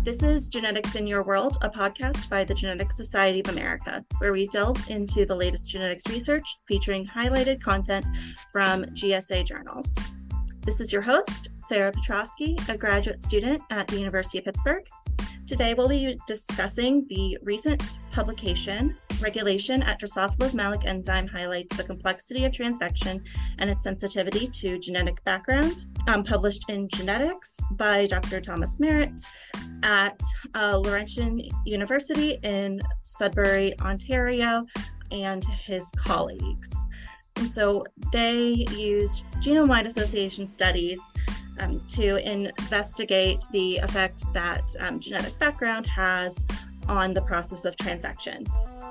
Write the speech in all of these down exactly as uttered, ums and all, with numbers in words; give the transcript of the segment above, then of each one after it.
This is Genetics in Your World, a podcast by the Genetic Society of America, where we delve into the latest genetics research featuring highlighted content from G S A journals. This is your host, Sarah Petrosky, a graduate student at the University of Pittsburgh. Today, we'll be discussing the recent publication, Regulation at Drosophilus malic enzyme highlights the complexity of transvection and its sensitivity to genetic background, um, published in Genetics by Doctor Thomas Merritt at uh, Laurentian University in Sudbury, Ontario, and his colleagues. And so they used genome-wide association studies um, to investigate the effect that um, genetic background has on the process of transvection.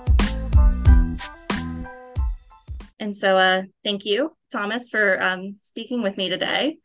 And so uh, thank you, Thomas, for um, speaking with me today.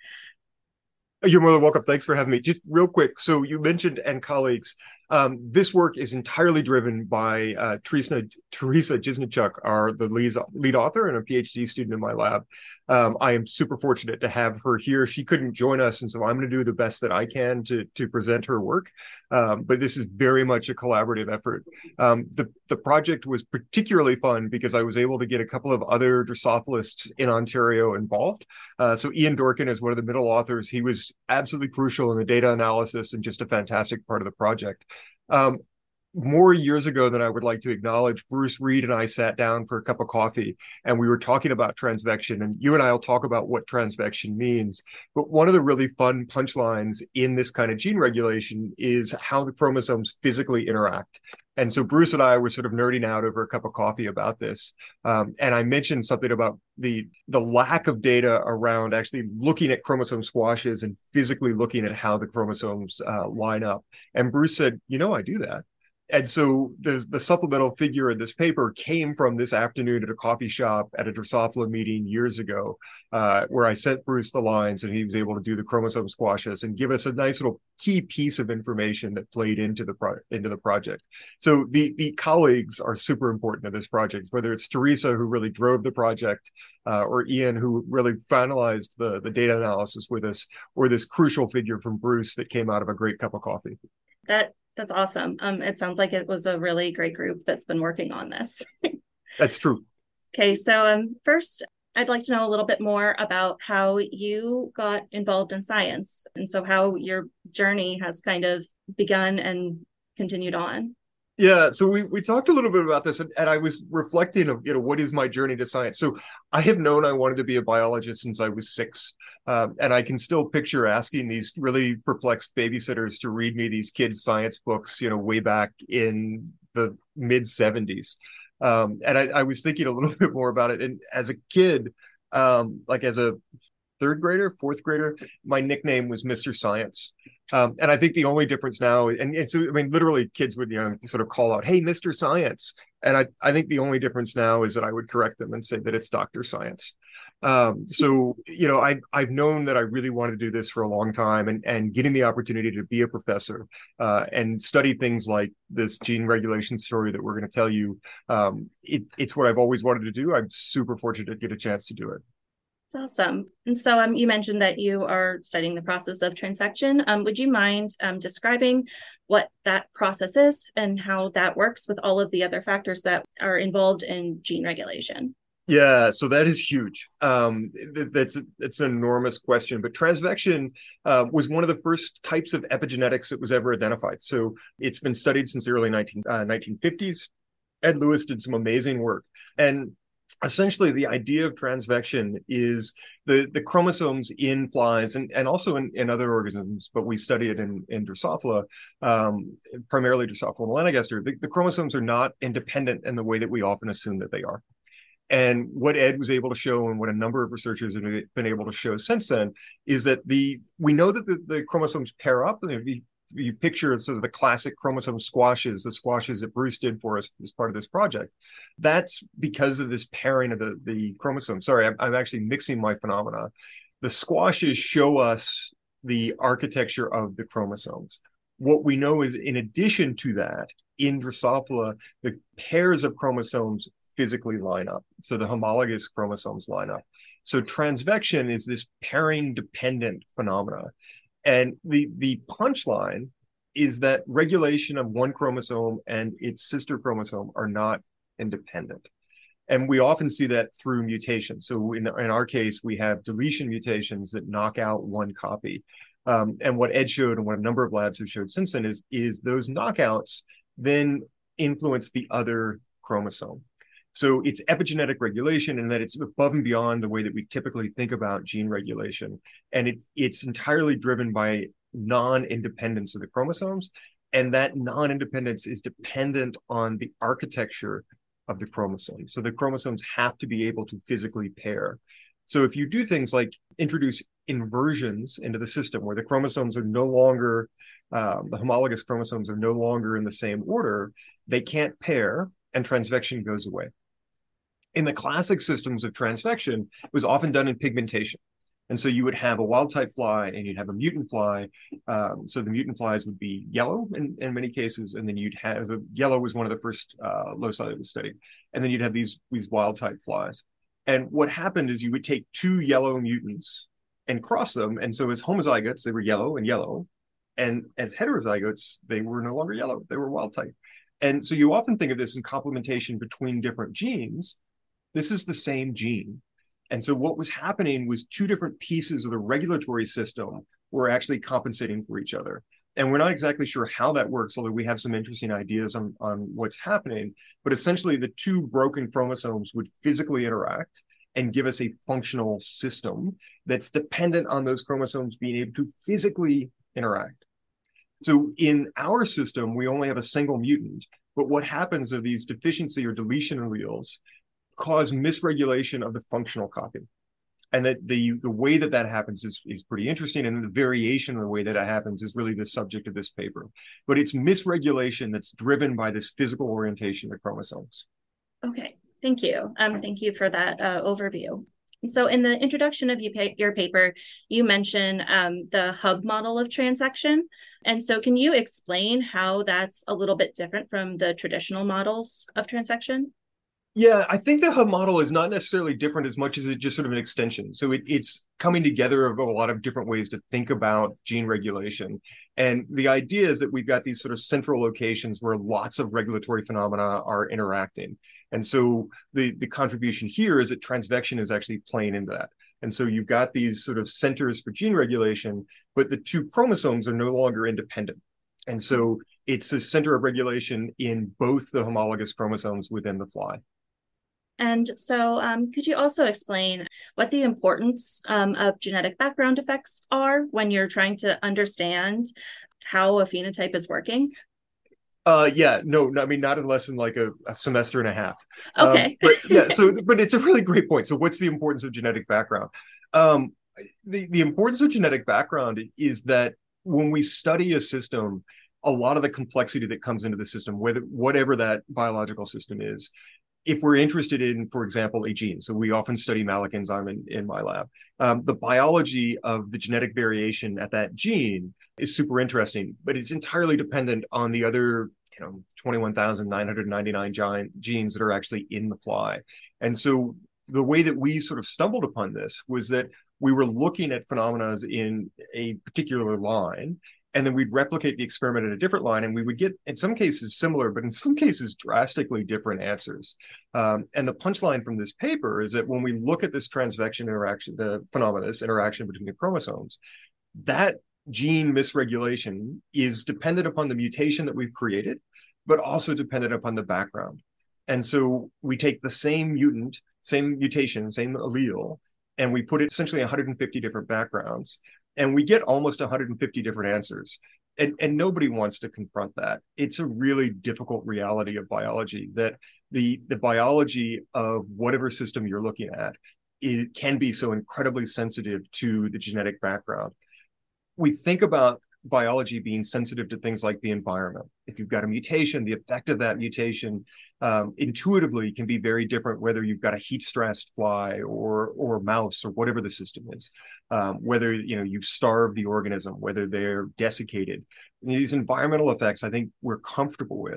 You're more than welcome. Thanks for having me. Just real quick. So you mentioned and colleagues. Um, this work is entirely driven by uh, Teresa, Teresa Jiznichuk, our the lead, lead author and a PhD student in my lab. Um, I am super fortunate to have her here. She couldn't join us, and so I'm going to do the best that I can to, to present her work. Um, but this is very much a collaborative effort. Um, the, the project was particularly fun because I was able to get a couple of other Drosophilists in Ontario involved. Uh, so Ian Dorkin is one of the middle authors. He was absolutely crucial in the data analysis and just a fantastic part of the project. Um, more years ago than I would like to acknowledge, Bruce Reed and I sat down for a cup of coffee and we were talking about transvection, and you and I will talk about what transvection means. But one of the really fun punchlines in this kind of gene regulation is how the chromosomes physically interact. And so Bruce and I were sort of nerding out over a cup of coffee about this. Um, and I mentioned something about the, the lack of data around actually looking at chromosome squashes and physically looking at how the chromosomes uh, line up. And Bruce said, you know, I do that. And so the, the supplemental figure in this paper came from this afternoon at a coffee shop at a Drosophila meeting years ago, uh, where I sent Bruce the lines and he was able to do the chromosome squashes and give us a nice little key piece of information that played into the pro- into the project. So the, the colleagues are super important to this project, whether it's Teresa, who really drove the project, uh, or Ian, who really finalized the, the data analysis with us, or this crucial figure from Bruce that came out of a great cup of coffee. That That's awesome. Um, it sounds like it was a really great group that's been working on this. That's true. Okay, so um, first, I'd like to know a little bit more about how you got involved in science, and so how your journey has kind of begun and continued on. Yeah, so we we talked a little bit about this, and, and I was reflecting of, you know, what is my journey to science? So I have known I wanted to be a biologist since I was six, um, and I can still picture asking these really perplexed babysitters to read me these kids' science books, you know, way back in the mid seventies. Um, and I, I was thinking a little bit more about it, and as a kid, um, like as a third grader, fourth grader, my nickname was Mister Science. Um, and I think the only difference now, and it's, I mean, literally kids would, you know, sort of call out, hey, Mister Science. And I, I think the only difference now is that I would correct them and say that it's Doctor Science. Um, so, you know, I, I've known that I really wanted to do this for a long time, and, and getting the opportunity to be a professor uh, and study things like this gene regulation story that we're going to tell you, um, it, it's what I've always wanted to do. I'm super fortunate to get a chance to do it. That's awesome. And so um, you mentioned that you are studying the process of transvection. Um, would you mind um, describing what that process is and how that works with all of the other factors that are involved in gene regulation? Yeah, so that is huge. Um, th- that's it's an enormous question. But transvection uh, was one of the first types of epigenetics that was ever identified. So it's been studied since the early nineteen, uh, nineteen fifties. Ed Lewis did some amazing work. And essentially, the idea of transvection is the, the chromosomes in flies and, and also in, in other organisms, but we study it in, in Drosophila, um, primarily Drosophila melanogaster. The, the chromosomes are not independent in the way that we often assume that they are. And what Ed was able to show, and what a number of researchers have been able to show since then, is that the we know that the, the chromosomes pair up. And if you, you picture sort of the classic chromosome squashes, the squashes that Bruce did for us as part of this project, that's because of this pairing of the, the chromosomes. Sorry, I'm, I'm actually mixing my phenomena. The squashes show us the architecture of the chromosomes. What we know is, in addition to that, in Drosophila, the pairs of chromosomes physically line up. So the homologous chromosomes line up. So transvection is this pairing dependent phenomena. And the, the punchline is that regulation of one chromosome and its sister chromosome are not independent. And we often see that through mutations. So in, in our case, we have deletion mutations that knock out one copy. Um, and what Ed showed and what a number of labs have showed since then is, is those knockouts then influence the other chromosome. So it's epigenetic regulation, and that it's above and beyond the way that we typically think about gene regulation. And it, it's entirely driven by non-independence of the chromosomes. And that non-independence is dependent on the architecture of the chromosomes. So the chromosomes have to be able to physically pair. So if you do things like introduce inversions into the system where the chromosomes are no longer, um, the homologous chromosomes are no longer in the same order, they can't pair and transvection goes away. In the classic systems of transvection, it was often done in pigmentation. And so you would have a wild type fly and you'd have a mutant fly. Um, so the mutant flies would be yellow in, in many cases. And then you'd have, the yellow was one of the first uh, loci that was studied. And then you'd have these, these wild type flies. And what happened is you would take two yellow mutants and cross them. And so as homozygotes, they were yellow and yellow. And as heterozygotes, they were no longer yellow, they were wild type. And so you often think of this in complementation between different genes. This is the same gene. And so what was happening was two different pieces of the regulatory system were actually compensating for each other. And we're not exactly sure how that works, although we have some interesting ideas on, on what's happening. But essentially, the two broken chromosomes would physically interact and give us a functional system that's dependent on those chromosomes being able to physically interact. So in our system, we only have a single mutant. But what happens are these deficiency or deletion alleles cause misregulation of the functional copy. And that the, the way that that happens is, is pretty interesting. And the variation of the way that it happens is really the subject of this paper. But it's misregulation that's driven by this physical orientation of the chromosomes. Okay, thank you. Um, thank you for that uh, overview. And so in the introduction of you pa- your paper, you mentioned um, the hub model of transvection. And so can you explain how that's a little bit different from the traditional models of transvection? Yeah, I think the hub model is not necessarily different as much as it's just sort of an extension. So it, it's coming together of a lot of different ways to think about gene regulation. And the idea is that we've got these sort of central locations where lots of regulatory phenomena are interacting. And so the, the contribution here is that transvection is actually playing into that. And so you've got these sort of centers for gene regulation, but the two chromosomes are no longer independent. And so it's a center of regulation in both the homologous chromosomes within the fly. And so um, could you also explain what the importance um, of genetic background effects are when you're trying to understand how a phenotype is working? Uh, yeah, no, I mean, not unless in like a, a semester and a half. Okay. Um, but yeah, so, but it's a really great point. So what's the importance of genetic background? Um, the, the importance of genetic background is that when we study a system, a lot of the complexity that comes into the system, whether whatever that biological system is, if we're interested in, for example, a gene, so we often study malic enzyme in, in my lab, um, the biology of the genetic variation at that gene is super interesting, but it's entirely dependent on the other, you know, twenty-one thousand nine hundred ninety-nine giant genes that are actually in the fly. And so the way that we sort of stumbled upon this was that we were looking at phenomena in a particular line, and then we'd replicate the experiment at a different line, and we would get, in some cases, similar, but in some cases, drastically different answers. Um, and the punchline from this paper is that when we look at this transvection interaction, the phenomena, this interaction between the chromosomes, that gene misregulation is dependent upon the mutation that we've created, but also dependent upon the background. And so we take the same mutant, same mutation, same allele, and we put it essentially one hundred fifty different backgrounds. And we get almost one hundred fifty different answers. And, and nobody wants to confront that. It's a really difficult reality of biology, that the, the biology of whatever system you're looking at, it can be so incredibly sensitive to the genetic background. We think about biology being sensitive to things like the environment. If you've got a mutation, the effect of that mutation um, intuitively can be very different, whether you've got a heat-stressed fly or or mouse or whatever the system is. Um, whether you know you've starved the organism, whether they're desiccated. These environmental effects, I think we're comfortable with.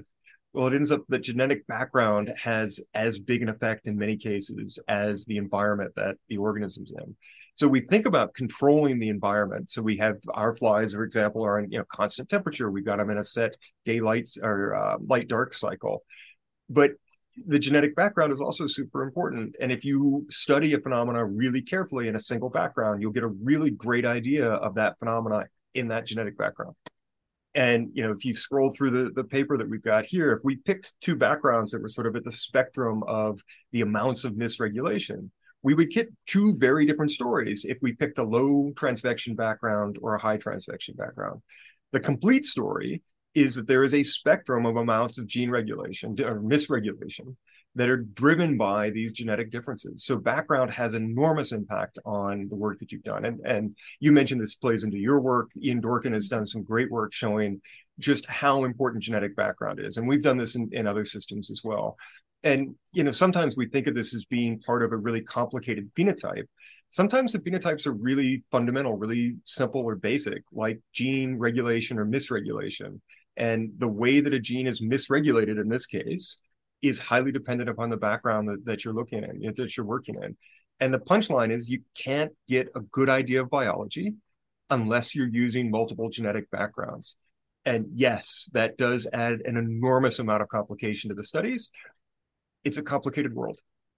Well, it ends up that genetic background has as big an effect in many cases as the environment that the organism's in. So we think about controlling the environment. So we have our flies, for example, are in you know constant temperature. We've got them in a set daylight or uh, light dark cycle. But the genetic background is also super important. And if you study a phenomena really carefully in a single background, you'll get a really great idea of that phenomena in that genetic background. And you know, if you scroll through the, the paper that we've got here, if we picked two backgrounds that were sort of at the spectrum of the amounts of misregulation, we would get two very different stories if we picked a low transvection background or a high transvection background. The complete story is that there is a spectrum of amounts of gene regulation or misregulation that are driven by these genetic differences. So background has enormous impact on the work that you've done. And, and you mentioned this plays into your work. Ian Dworkin has done some great work showing just how important genetic background is. And we've done this in, in other systems as well. And, you know, sometimes we think of this as being part of a really complicated phenotype. Sometimes the phenotypes are really fundamental, really simple or basic, like gene regulation or misregulation. And the way that a gene is misregulated in this case is highly dependent upon the background that, that you're looking at, that you're working in. And the punchline is you can't get a good idea of biology unless you're using multiple genetic backgrounds. And yes, that does add an enormous amount of complication to the studies. It's a complicated world.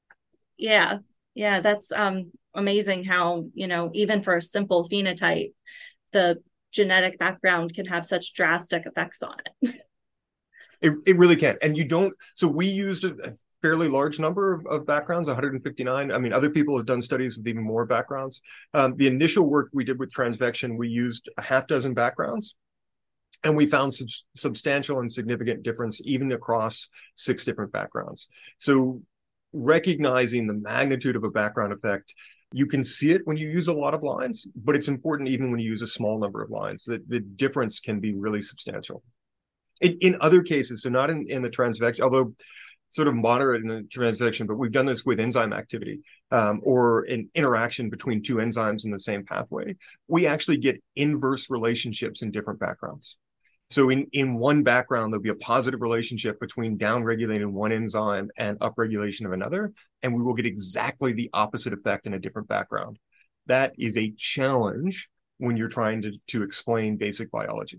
Yeah. Yeah. That's um, amazing how, you know, even for a simple phenotype, the genetic background can have such drastic effects on it. It, it really can. And you don't, so we used a, a fairly large number of, of backgrounds, one hundred fifty-nine. I mean, other people have done studies with even more backgrounds. Um, the initial work we did with transvection, we used a half dozen backgrounds. And we found sub- substantial and significant difference even across six different backgrounds. So recognizing the magnitude of a background effect, you can see it when you use a lot of lines, but it's important even when you use a small number of lines, that the difference can be really substantial. In, in other cases, so not in, in the transvection, although sort of moderate in the transvection, but we've done this with enzyme activity um, or an interaction between two enzymes in the same pathway. We actually get inverse relationships in different backgrounds. So in, in one background, there'll be a positive relationship between downregulating one enzyme and upregulation of another, and we will get exactly the opposite effect in a different background. That is a challenge when you're trying to, to explain basic biology.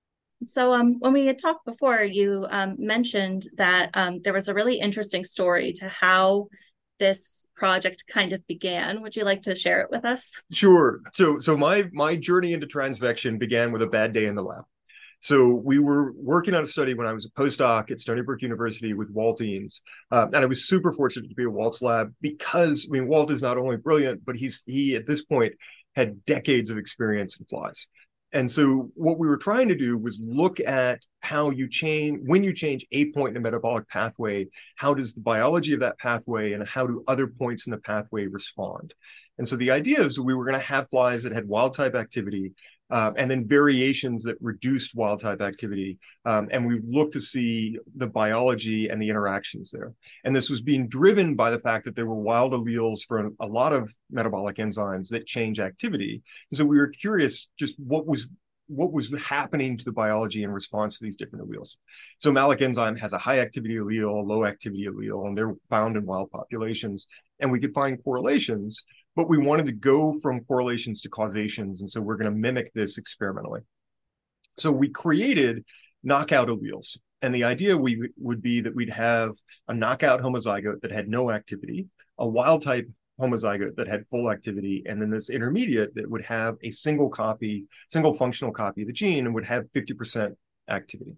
So um, when we had talked before, you um, mentioned that um, there was a really interesting story to how this project kind of began. Would you like to share it with us? Sure. So so my my journey into transvection began with a bad day in the lab. So we were working on a study when I was a postdoc at Stony Brook University with Walt Eanes. Uh, and I was super fortunate to be at Walt's lab because, I mean, Walt is not only brilliant, but he's he, at this point, had decades of experience in flies. And so what we were trying to do was look at how you change, when you change a point in a metabolic pathway, how does the biology of that pathway and how do other points in the pathway respond? And so the idea is we were going to have flies that had wild type activity uh, and then variations that reduced wild type activity. Um, and we looked to see the biology and the interactions there. And this was being driven by the fact that there were wild alleles for a lot of metabolic enzymes that change activity. And so we were curious just what was what was happening to the biology in response to these different alleles. So malic enzyme has a high activity allele, a low activity allele, and they're found in wild populations. And we could find correlations, but we wanted to go from correlations to causations. And so we're going to mimic this experimentally. So we created knockout alleles. And the idea we would be that we'd have a knockout homozygote that had no activity, a wild type homozygote that had full activity, and then this intermediate that would have a single copy, single functional copy of the gene and would have fifty percent activity.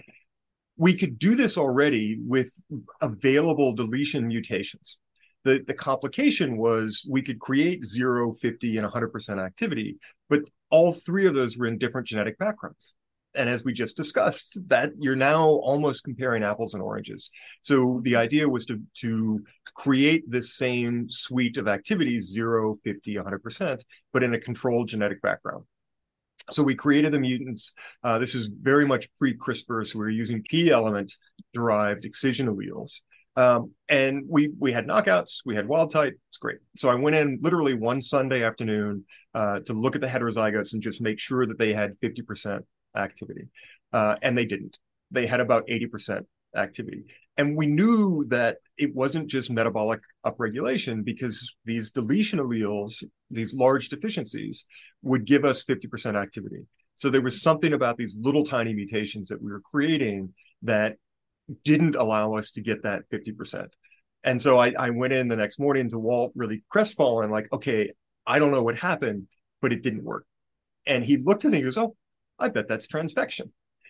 We could do this already with available deletion mutations. The, the complication was we could create zero, fifty, and one hundred percent activity, but all three of those were in different genetic backgrounds. And as we just discussed, that you're now almost comparing apples and oranges. So the idea was to, to create this same suite of activities, zero, fifty, one hundred percent, but in a controlled genetic background. So we created the mutants. Uh, this is very much pre-CRISPR, so we were using P-element-derived excision alleles. Um, and we we had knockouts, we had wild type, it's great. So I went in literally one Sunday afternoon uh, to look at the heterozygotes and just make sure that they had fifty percent activity. Uh, and they didn't. They had about eighty percent activity. And we knew that it wasn't just metabolic upregulation, because these deletion alleles, these large deficiencies, would give us fifty percent activity. So there was something about these little tiny mutations that we were creating that didn't allow us to get that fifty percent. And so I, I went in the next morning to Walt really crestfallen, like, okay, I don't know what happened, but it didn't work. And he looked at me and he goes, oh, I bet that's transvection.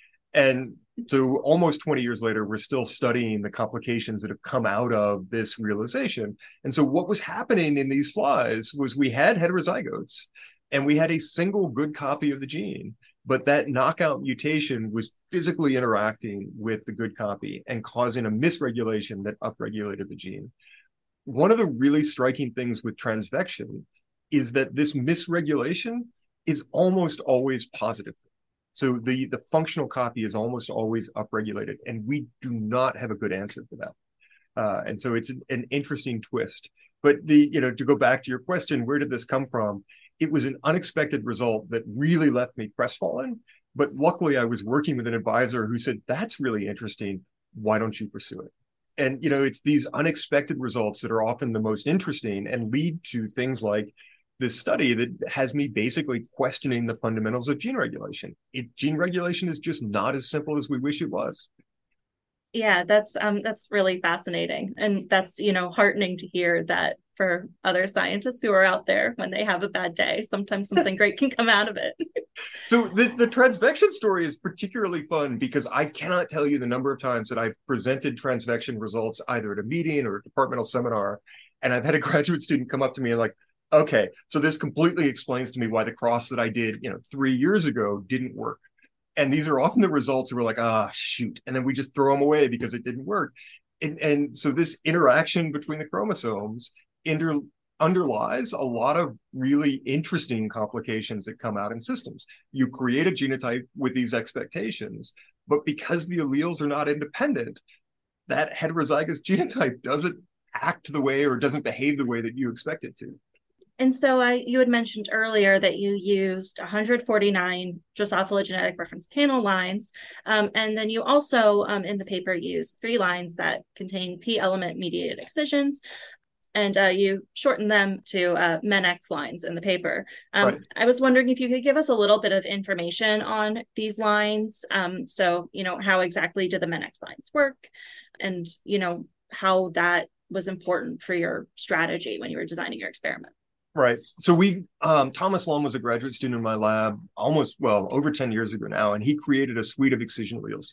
And so almost twenty years later, we're still studying the complications that have come out of this realization. And so what was happening in these flies was we had heterozygotes and we had a single good copy of the gene, but that knockout mutation was physically interacting with the good copy and causing a misregulation that upregulated the gene. One of the really striking things with transvection is that this misregulation is almost always positive. So the, the functional copy is almost always upregulated, and we do not have a good answer for that. Uh, and so it's an, an interesting twist. But the, you know, to go back to your question, where did this come from? It was an unexpected result that really left me crestfallen. But luckily, I was working with an advisor who said, that's really interesting. Why don't you pursue it? And, you know, it's these unexpected results that are often the most interesting and lead to things like this study that has me basically questioning the fundamentals of gene regulation. It, gene regulation is just not as simple as we wish it was. Yeah, that's um that's really fascinating. And that's, you know, heartening to hear that for other scientists who are out there, when they have a bad day, sometimes something great can come out of it. So the, the transvection story is particularly fun because I cannot tell you the number of times that I've presented transvection results either at a meeting or a departmental seminar, and I've had a graduate student come up to me and like, okay, so this completely explains to me why the cross that I did, you know, three years ago didn't work. And these are often the results that we're like, ah, shoot. And then we just throw them away because it didn't work. And, and so this interaction between the chromosomes inter, underlies a lot of really interesting complications that come out in systems. You create a genotype with these expectations, but because the alleles are not independent, that heterozygous genotype doesn't act the way or doesn't behave the way that you expect it to. And so uh, you had mentioned earlier that you used one hundred forty-nine Drosophila genetic reference panel lines. Um, and then you also, um, in the paper, used three lines that contain P-element mediated excisions. And uh, you shortened them to uh, MENX lines in the paper. Um, right. I was wondering if you could give us a little bit of information on these lines. Um, so, you know, how exactly do the MENX lines work? And, you know, how that was important for your strategy when you were designing your experiment. Right. So we, um, Thomas Lum was a graduate student in my lab almost, well, over ten years ago now, and he created a suite of excision alleles.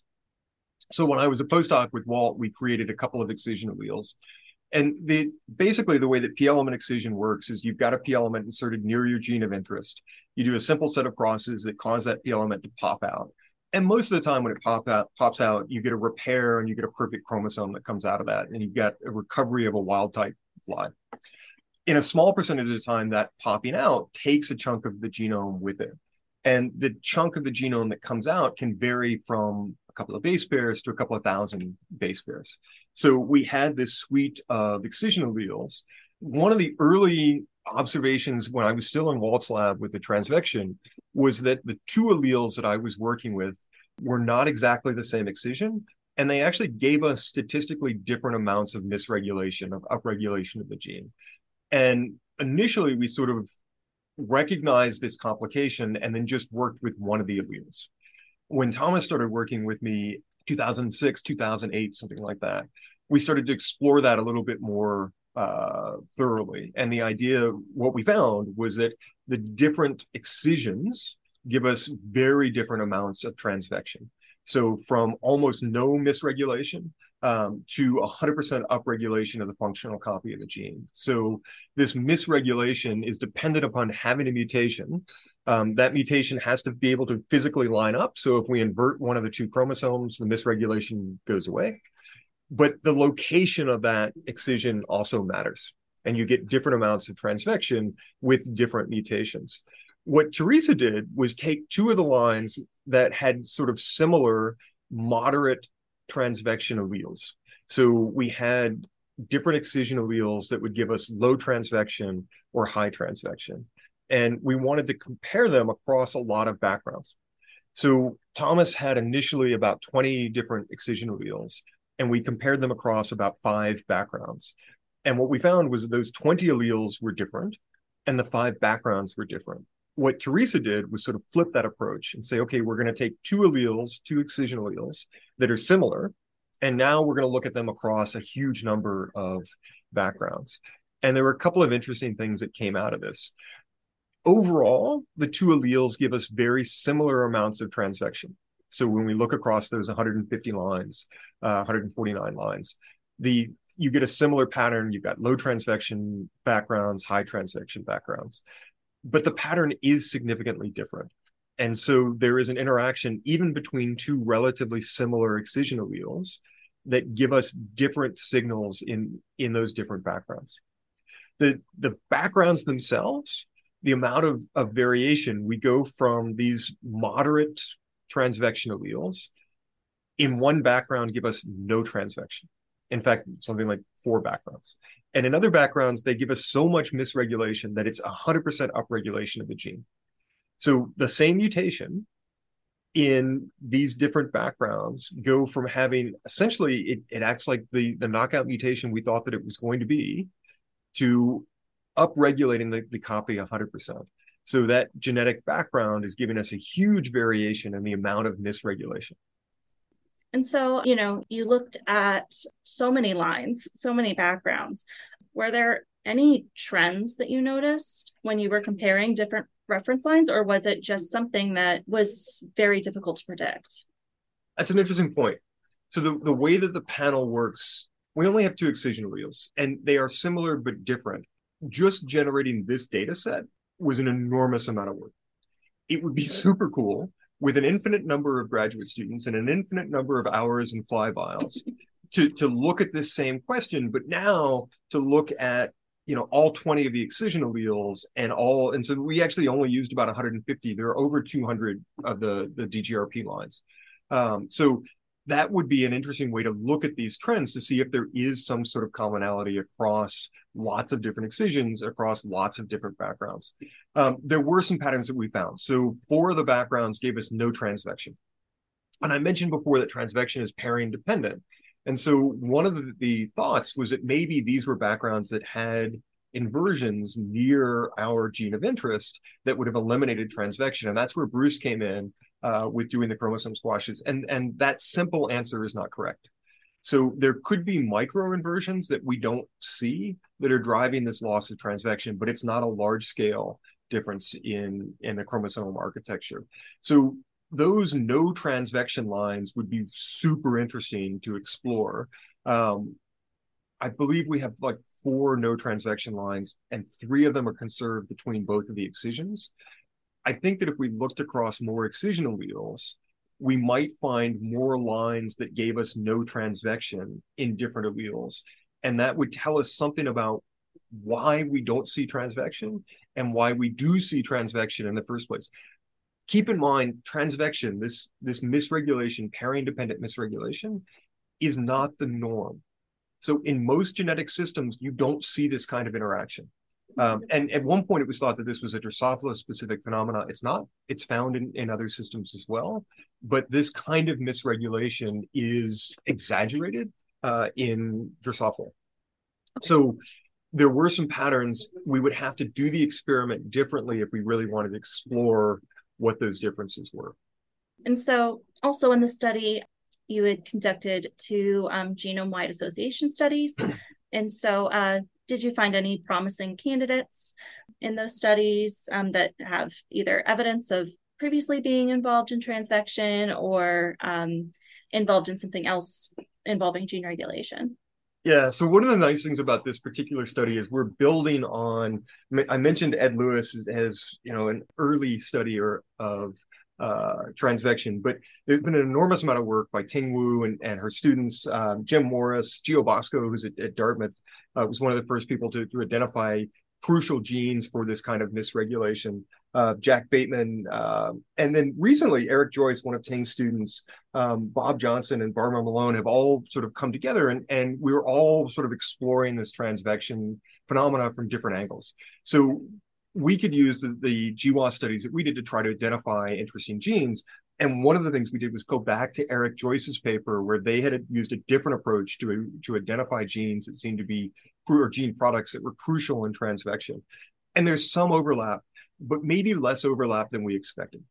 So when I was a postdoc with Walt, we created a couple of excision alleles. And the basically the way that P-element excision works is you've got a P-element inserted near your gene of interest. You do a simple set of processes that cause that P-element to pop out. And most of the time when it pop out, pops out, you get a repair and you get a perfect chromosome that comes out of that. And you've got a recovery of a wild type fly. In a small percentage of the time, that popping out takes a chunk of the genome with it. And the chunk of the genome that comes out can vary from a couple of base pairs to a couple of thousand base pairs. So we had this suite of excision alleles. One of the early observations when I was still in Walt's lab with the transvection was that the two alleles that I was working with were not exactly the same excision. And they actually gave us statistically different amounts of misregulation, of upregulation of the gene. And initially, we sort of recognized this complication and then just worked with one of the alleles. When Thomas started working with me, two thousand six, two thousand eight, something like that, we started to explore that a little bit more uh, thoroughly. And the idea, what we found was that the different excisions give us very different amounts of transvection. So from almost no misregulation Um, to one hundred percent upregulation of the functional copy of the gene. So this misregulation is dependent upon having a mutation. Um, that mutation has to be able to physically line up. So if we invert one of the two chromosomes, the misregulation goes away. But the location of that excision also matters. And you get different amounts of transvection with different mutations. What Teresa did was take two of the lines that had sort of similar moderate transvection alleles. So we had different excision alleles that would give us low transvection or high transvection. And we wanted to compare them across a lot of backgrounds. So Thomas had initially about twenty different excision alleles. and we compared them across about five backgrounds. And what we found was that those twenty alleles were different and the five backgrounds were different. What Teresa did was sort of flip that approach and say, okay, we're going to take two alleles, two excision alleles that are similar, and now we're going to look at them across a huge number of backgrounds. And there were a couple of interesting things that came out of this. Overall, the two alleles give us very similar amounts of transvection. So when we look across those one hundred fifty lines, uh, one hundred forty-nine lines, the you get a similar pattern. You've got low transvection backgrounds, high transvection backgrounds, but the pattern is significantly different. And so there is an interaction even between two relatively similar excision alleles that give us different signals in, in those different backgrounds. The, the backgrounds themselves, the amount of, of variation, we go from these moderate transvection alleles in one background give us no transvection. In fact, something like four backgrounds. And in other backgrounds, they give us so much misregulation that it's one hundred percent upregulation of the gene. So the same mutation in these different backgrounds go from having, essentially, it, it acts like the, the knockout mutation we thought that it was going to be, to upregulating the, the copy one hundred percent. So that genetic background is giving us a huge variation in the amount of misregulation. And so, you know, you looked at so many lines, so many backgrounds. Were there any trends that you noticed when you were comparing different reference lines, or was it just something that was very difficult to predict? That's an interesting point. So the, the way that the panel works, we only have two excision alleles, and they are similar but different. Just generating this data set was an enormous amount of work. It would be super cool with an infinite number of graduate students and an infinite number of hours and fly vials to, to look at this same question, but now to look at, you know, all twenty of the excision alleles and all, and so we actually only used about one hundred fifty. There are over two hundred of the, the D G R P lines. Um, so that would be an interesting way to look at these trends to see if there is some sort of commonality across lots of different excisions, across lots of different backgrounds. Um, there were some patterns that we found. So four of the backgrounds gave us no transvection. And I mentioned before that transvection is pairing dependent. And so one of the, the thoughts was that maybe these were backgrounds that had inversions near our gene of interest that would have eliminated transvection. And that's where Bruce came in uh, with doing the chromosome squashes. And, and that simple answer is not correct. So there could be micro inversions that we don't see that are driving this loss of transvection, but it's not a large scale difference in, in the chromosome architecture. So those no transvection lines would be super interesting to explore. Um, I believe we have like four no transvection lines, and three of them are conserved between both of the excisions. I think that if we looked across more excision alleles, we might find more lines that gave us no transvection in different alleles. And that would tell us something about why we don't see transvection and why we do see transvection in the first place. Keep in mind, transvection, this, this misregulation, pairing-dependent misregulation, is not the norm. So in most genetic systems, you don't see this kind of interaction. Um, and at one point, it was thought that this was a Drosophila-specific phenomena. It's not. It's found in, in other systems as well. But this kind of misregulation is exaggerated uh, in Drosophila. So there were some patterns. We would have to do the experiment differently if we really wanted to explore what those differences were. And so also in the study, you had conducted two um, genome-wide association studies. And so uh, did you find any promising candidates in those studies um, that have either evidence of previously being involved in transvection or um, involved in something else involving gene regulation? Yeah, so one of the nice things about this particular study is we're building on, I mentioned Ed Lewis as, as you know, an early study or, of uh, transvection, but there's been an enormous amount of work by Ting Wu and, and her students, um, Jim Morris, Gio Bosco, who's at, at Dartmouth, uh, was one of the first people to, to identify crucial genes for this kind of misregulation. Uh, Jack Bateman, uh, and then recently Eric Joyce, one of Ting's students, um, Bob Johnson and Barbara Malone have all sort of come together, and, and we were all sort of exploring this transvection phenomena from different angles. So we could use the, the G W A S studies that we did to try to identify interesting genes, And one of the things we did was go back to Eric Joyce's paper where they had used a different approach to, to identify genes that seemed to be, or gene products that were crucial in transvection. And there's some overlap, but maybe less overlap than we expected.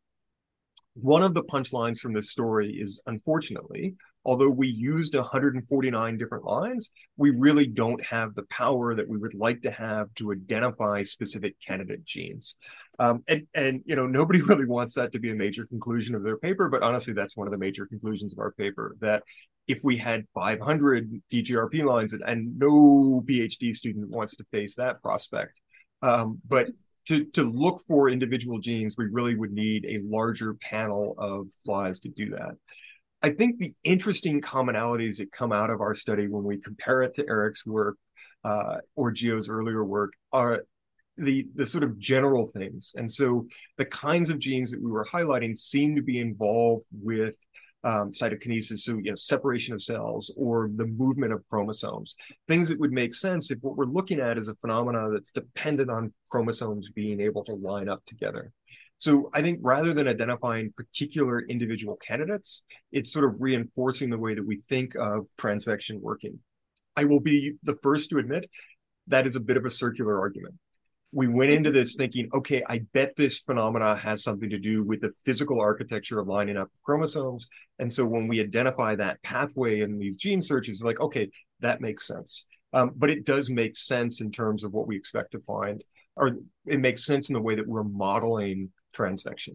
One of the punchlines from this story is, unfortunately, although we used one hundred forty-nine different lines, we really don't have the power that we would like to have to identify specific candidate genes. Um, and, and, you know, nobody really wants that to be a major conclusion of their paper, but honestly, that's one of the major conclusions of our paper, that if we had five hundred D G R P lines, and, and no PhD student wants to face that prospect, um, but To, to look for individual genes, we really would need a larger panel of flies to do that. I think the interesting commonalities that come out of our study when we compare it to Eric's work uh, or Gio's earlier work are the, the sort of general things. And so the kinds of genes that we were highlighting seem to be involved with Um, cytokinesis, so you know, separation of cells or the movement of chromosomes, things that would make sense if what we're looking at is a phenomena that's dependent on chromosomes being able to line up together. So I think rather than identifying particular individual candidates, it's sort of reinforcing the way that we think of transvection working. I will be the first to admit that is a bit of a circular argument. We went into this thinking, okay, I bet this phenomena has something to do with the physical architecture of lining up chromosomes. And so when we identify that pathway in these gene searches, we're like, okay, that makes sense. Um, but it does make sense in terms of what we expect to find, or it makes sense in the way that we're modeling transvection.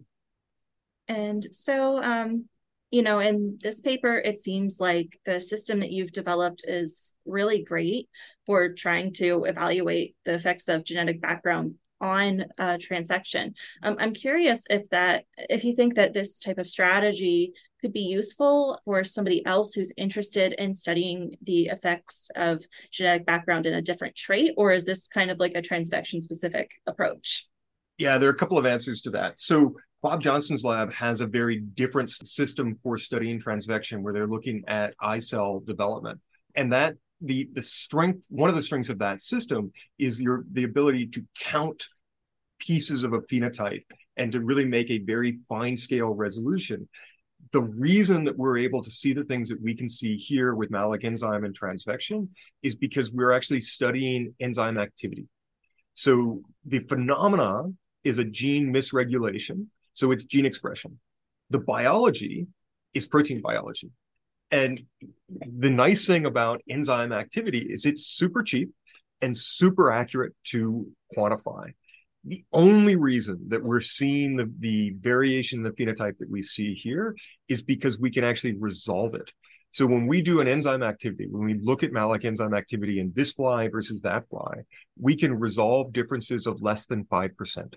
And so, um, you know, in this paper, it seems like the system that you've developed is really great for trying to evaluate the effects of genetic background on uh, transvection. Um, I'm curious if that, if you think that this type of strategy could be useful for somebody else who's interested in studying the effects of genetic background in a different trait, or is this kind of like a transvection specific approach? Yeah, there are a couple of answers to that. So Bob Johnston's lab has a very different system for studying transvection where they're looking at eye cell development. And that the the strength, one of the strengths of that system is your the ability to count pieces of a phenotype and to really make a very fine scale resolution. The reason that we're able to see the things that we can see here with malic enzyme and transvection is because we're actually studying enzyme activity. So the phenomena is a gene misregulation. So it's gene expression. The biology is protein biology. And the nice thing about enzyme activity is it's super cheap and super accurate to quantify. The only reason that we're seeing the, the variation in the phenotype that we see here is because we can actually resolve it. So when we do an enzyme activity, when we look at malic enzyme activity in this fly versus that fly, we can resolve differences of less than five percent.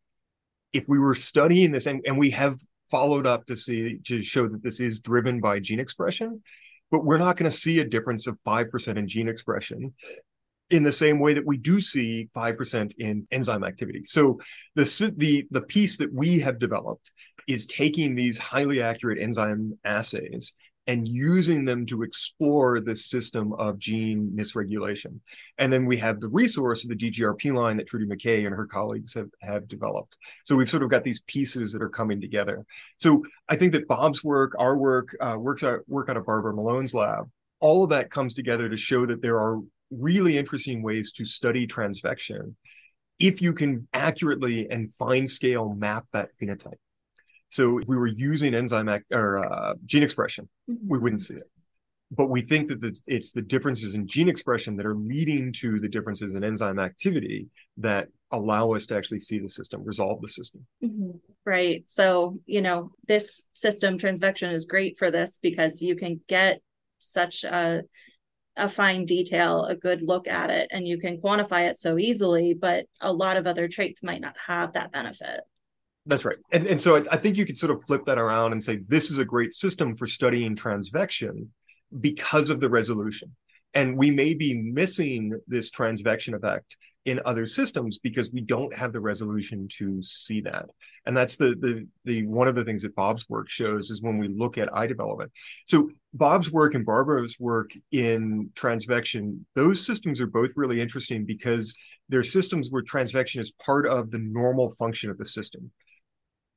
If we were studying this, and, and we have followed up to see, to show that this is driven by gene expression, but we're not going to see a difference of five percent in gene expression in the same way that we do see five percent in enzyme activity. So the, the, the piece that we have developed is taking these highly accurate enzyme assays and using them to explore the system of gene misregulation. And then we have the resource of the D G R P line that Trudy McKay and her colleagues have, have developed. So we've sort of got these pieces that are coming together. So I think that Bob's work, our work, uh, works out, work out of Barbara Malone's lab, all of that comes together to show that there are really interesting ways to study transvection if you can accurately and fine scale map that phenotype. So if we were using enzyme act, or uh, gene expression, mm-hmm. we wouldn't see it. But we think that it's, it's the differences in gene expression that are leading to the differences in enzyme activity that allow us to actually see the system, resolve the system. Mm-hmm. Right. So, you know, this system, transvection, is great for this because you can get such a, a fine detail, a good look at it, and you can quantify it so easily, but a lot of other traits might not have that benefit. That's right. And, and so I, I think you could sort of flip that around and say, this is a great system for studying transvection because of the resolution. And we may be missing this transvection effect in other systems because we don't have the resolution to see that. And that's the, the, the one of the things that Bob's work shows is when we look at eye development. So Bob's work and Barbara's work in transvection, those systems are both really interesting because they're systems where transvection is part of the normal function of the system.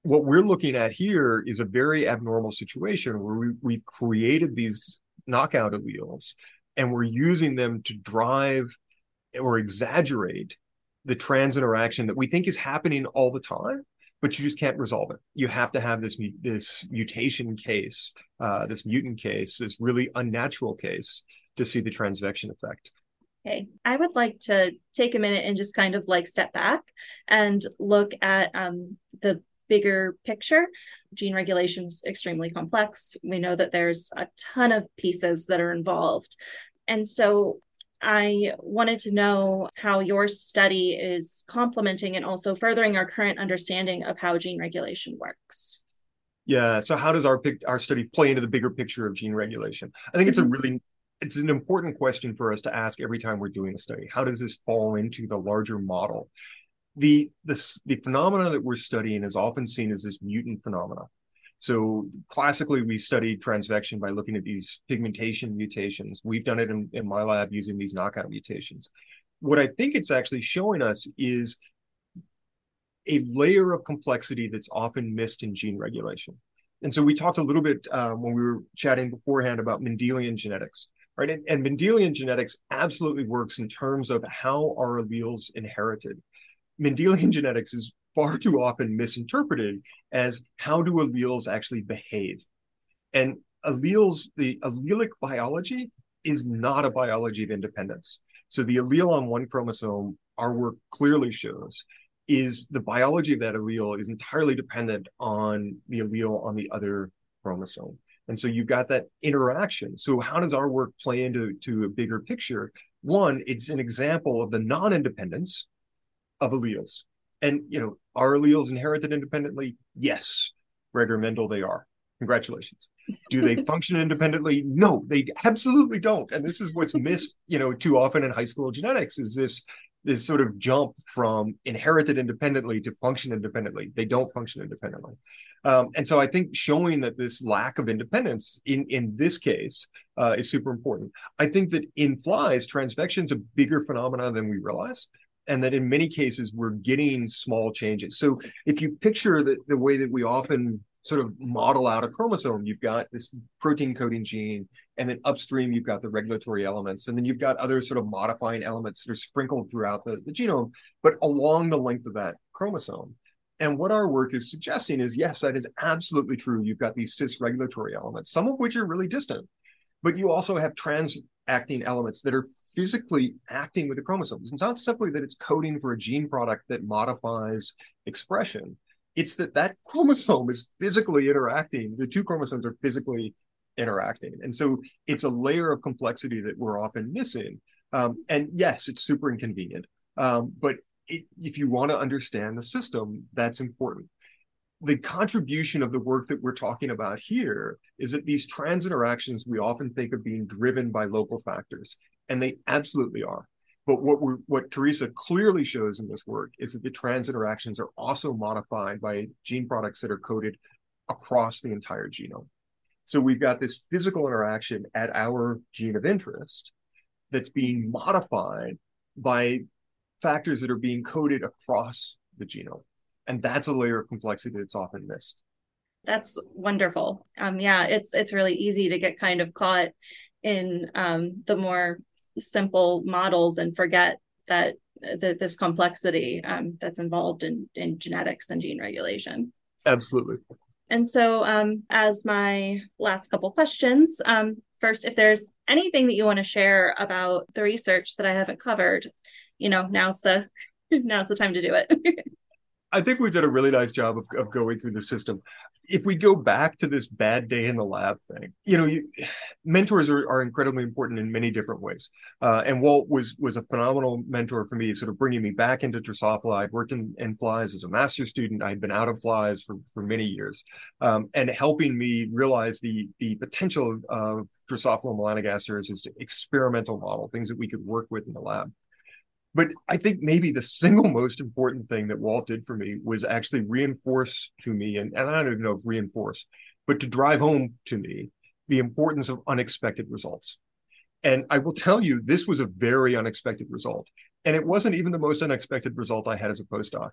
what we're looking at here is a very abnormal situation where we, we've created these knockout alleles and we're using them to drive or exaggerate the trans interaction that we think is happening all the time, but you just can't resolve it. You have to have this, this mutation case, uh, this mutant case, this really unnatural case to see the transvection effect. Okay, I would like to take a minute and just kind of like step back and look at um, the bigger picture. Gene regulation is extremely complex. We know that there's a ton of pieces that are involved. And so I wanted to know how your study is complementing and also furthering our current understanding of how gene regulation works. Yeah, so how does our our study play into the bigger picture of gene regulation? I think it's mm-hmm. a really It's an important question for us to ask every time we're doing a study. How does this fall into the larger model? The, this, the phenomena that we're studying is often seen as this mutant phenomena. So classically, we studied transvection by looking at these pigmentation mutations. We've done it in, in my lab using these knockout mutations. What I think it's actually showing us is a layer of complexity that's often missed in gene regulation. And so we talked a little bit uh, when we were chatting beforehand about Mendelian genetics. Right. And, and Mendelian genetics absolutely works in terms of how are alleles inherited. Mendelian genetics is far too often misinterpreted as how do alleles actually behave. And alleles, the allelic biology is not a biology of independence. So the allele on one chromosome, our work clearly shows, is the biology of that allele is entirely dependent on the allele on the other chromosome. And so you've got that interaction. So how does our work play into to a bigger picture? One, it's an example of the non-independence of alleles. And, you know, are alleles inherited independently? Yes. Gregor Mendel, they are. Congratulations. Do they function independently? No, they absolutely don't. And this is what's missed, you know, too often in high school genetics is this, this sort of jump from inherited independently to function independently. They don't function independently. Um, and so I think showing that this lack of independence in, in this case uh, is super important. I think that in flies, transvection is a bigger phenomena than we realize, and that in many cases, we're getting small changes. So if you picture the, the way that we often sort of model out a chromosome, you've got this protein coding gene, and then upstream, you've got the regulatory elements, and then you've got other sort of modifying elements that are sprinkled throughout the, the genome, but along the length of that chromosome. And what our work is suggesting is, yes, that is absolutely true. You've got these cis regulatory elements, some of which are really distant, but you also have trans-acting elements that are physically acting with the chromosomes. It's not simply that it's coding for a gene product that modifies expression. It's that that chromosome is physically interacting. The two chromosomes are physically interacting. And so it's a layer of complexity that we're often missing. Um, and yes, it's super inconvenient, um, but It, if you want to understand the system, that's important. The contribution of the work that we're talking about here is that these trans interactions we often think of being driven by local factors, and they absolutely are. But what we're, what Teresa clearly shows in this work is that the trans interactions are also modified by gene products that are coded across the entire genome. So we've got this physical interaction at our gene of interest that's being modified by factors that are being coded across the genome. And that's a layer of complexity that's often missed. That's wonderful. Um, yeah, it's it's really easy to get kind of caught in um, the more simple models and forget that, that this complexity um, that's involved in, in genetics and gene regulation. Absolutely. And so um, as my last couple questions, um, first, if there's anything that you want to share about the research that I haven't covered, you know, now's the now's the time to do it. I think we've done a really nice job of, of going through the system. If we go back to this bad day in the lab thing, you know, you, mentors are, are incredibly important in many different ways. Uh, and Walt was was a phenomenal mentor for me, sort of bringing me back into Drosophila. I'd worked in, in flies as a master's student. I'd been out of flies for, for many years, um, and helping me realize the, the potential of, of Drosophila melanogaster as this experimental model, things that we could work with in the lab. But I think maybe the single most important thing that Walt did for me was actually reinforce to me, and, and I don't even know if reinforce, but to drive home to me the importance of unexpected results. And I will tell you, this was a very unexpected result. And it wasn't even the most unexpected result I had as a postdoc.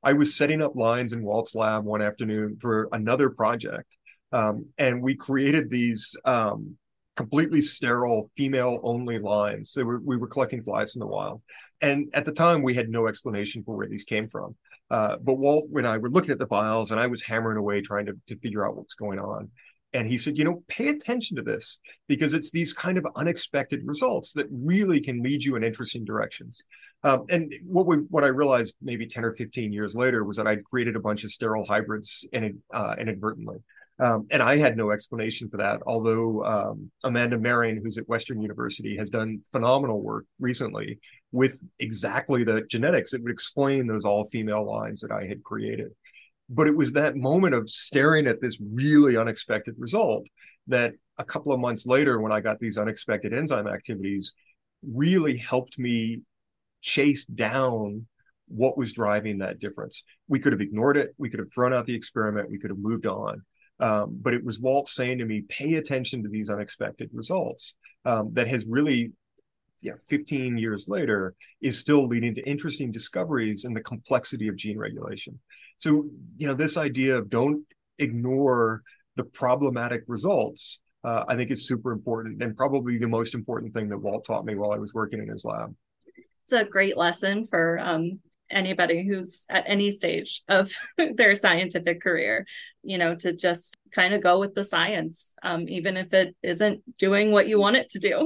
I was setting up lines in Walt's lab one afternoon for another project. Um, and we created these um, completely sterile female-only lines. So we, we were collecting flies from the wild. And at the time, we had no explanation for where these came from. Uh, but Walt and I were looking at the files, and I was hammering away trying to, to figure out what was going on. And he said, you know, pay attention to this, because it's these kind of unexpected results that really can lead you in interesting directions. Um, and what we, what I realized maybe ten or fifteen years later was that I'd created a bunch of sterile hybrids in, uh, inadvertently. Um, and I had no explanation for that, although um, Amanda Maring, who's at Western University, has done phenomenal work recently with exactly the genetics that would explain those all-female lines that I had created. But it was that moment of staring at this really unexpected result that a couple of months later, when I got these unexpected enzyme activities, really helped me chase down what was driving that difference. We could have ignored it. We could have thrown out the experiment. We could have moved on. Um, but it was Walt saying to me, pay attention to these unexpected results, um, that has really, yeah, fifteen years later, is still leading to interesting discoveries in the complexity of gene regulation. So, you know, this idea of don't ignore the problematic results, uh, I think is super important, and probably the most important thing that Walt taught me while I was working in his lab. It's a great lesson for um, anybody who's at any stage of their scientific career, you know, to just kind of go with the science, um, even if it isn't doing what you want it to do.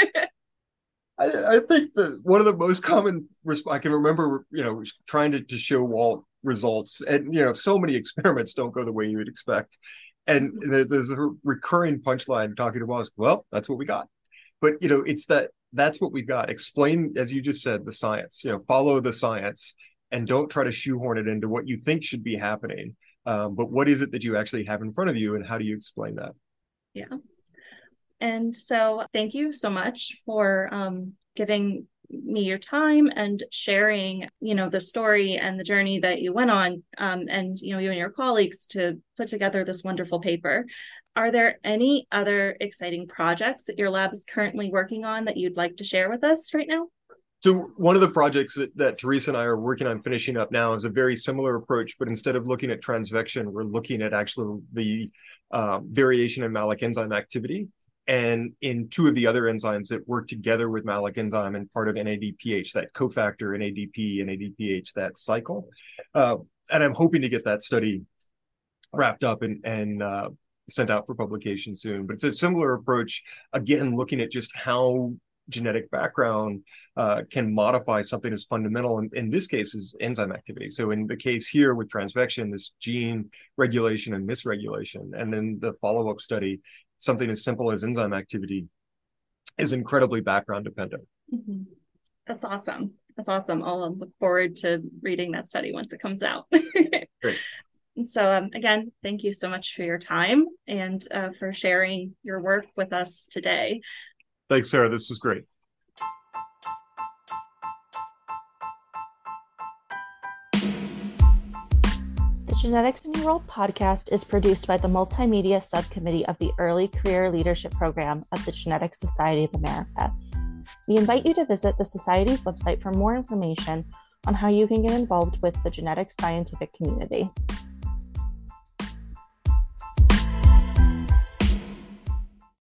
I, I think that one of the most common, I can remember, you know, trying to, to show Walt results, and, you know, so many experiments don't go the way you would expect. And there's a recurring punchline talking to Walt, well, that's what we got. But, you know, it's that, that's what we got. Explain, as you just said, the science, you know, follow the science and don't try to shoehorn it into what you think should be happening. Um, but what is it that you actually have in front of you, and how do you explain that? Yeah. And so thank you so much for um, giving me your time and sharing, you know, the story and the journey that you went on, um, and, you know, you and your colleagues to put together this wonderful paper. Are there any other exciting projects that your lab is currently working on that you'd like to share with us right now? So one of the projects that, that Teresa and I are working on finishing up now is a very similar approach, but instead of looking at transvection, we're looking at actually the uh, variation in malic enzyme activity. And in two of the other enzymes that work together with malic enzyme and part of N A D P H, that cofactor N A D P, N A D P H, that cycle. Uh, and I'm hoping to get that study wrapped up and, and uh, sent out for publication soon. But it's a similar approach, again, looking at just how genetic background uh, can modify something as fundamental, in, in this case, is enzyme activity. So in the case here with transvection, this gene regulation and misregulation, and then the follow-up study, something as simple as enzyme activity, is incredibly background dependent. Mm-hmm. That's awesome. That's awesome. I'll look forward to reading that study once it comes out. Great. And so um, again, thank you so much for your time and uh, for sharing your work with us today. Thanks, Sarah. This was great. The Genetics in Your World podcast is produced by the Multimedia Subcommittee of the Early Career Leadership Program of the Genetics Society of America. We invite you to visit the Society's website for more information on how you can get involved with the genetics scientific community.